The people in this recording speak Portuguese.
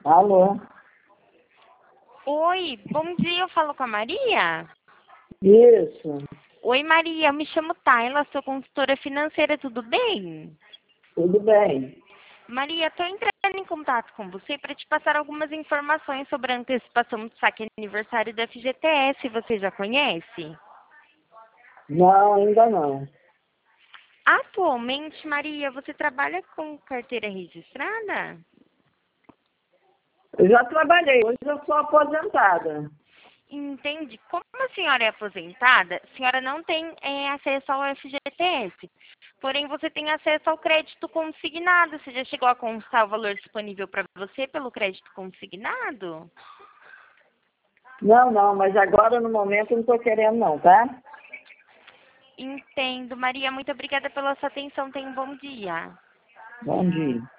Alô? Oi, bom dia, eu falo com a Maria? Isso, Oi, Maria, eu me chamo Tayla, sou consultora financeira, tudo bem? tudo bem. Maria, estou entrando em contato com você para te passar algumas informações sobre a antecipação do saque aniversário da FGTS, você já conhece? Não, ainda não. Atualmente, Maria, você trabalha com carteira registrada? Eu já trabalhei, hoje eu sou aposentada. Entende? Como a senhora é aposentada, a senhora não tem acesso ao FGTS. Porém, você tem acesso ao crédito consignado. Você já chegou a constar o valor disponível para você pelo crédito consignado? Não, mas agora no momento eu não estou querendo não, tá? Entendo. Maria, muito obrigada pela sua atenção. Tenha um bom dia. Bom dia.